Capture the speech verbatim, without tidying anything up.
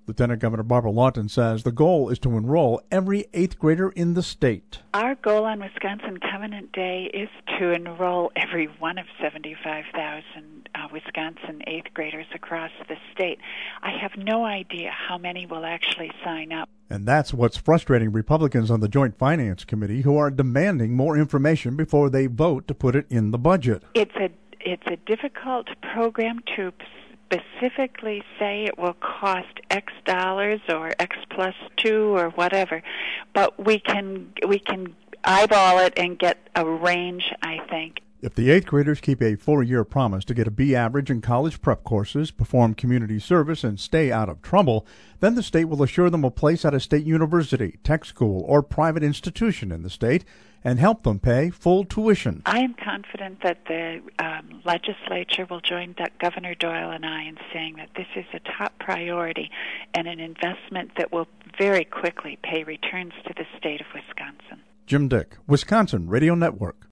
Lieutenant Governor Barbara Lawton says the goal is to enroll every eighth grader in the state. Our goal on Wisconsin Covenant Day is to enroll every one of seventy-five thousand uh, Wisconsin eighth graders across the state. I have no idea how many will actually sign up. And that's what's frustrating Republicans on the Joint Finance Committee, who are demanding more information before they vote to put it in the budget. It's a it's a difficult program to specifically say it will cost X dollars or X plus two or whatever, but we can we can eyeball it and get a range, I think. If the eighth graders keep a four-year promise to get a B average in college prep courses, perform community service, and stay out of trouble, then the state will assure them a place at a state university, tech school, or private institution in the state and help them pay full tuition. I am confident that the um, legislature will join Governor Doyle and I in saying that this is a top priority and an investment that will very quickly pay returns to the state of Wisconsin. Jim Dick, Wisconsin Radio Network.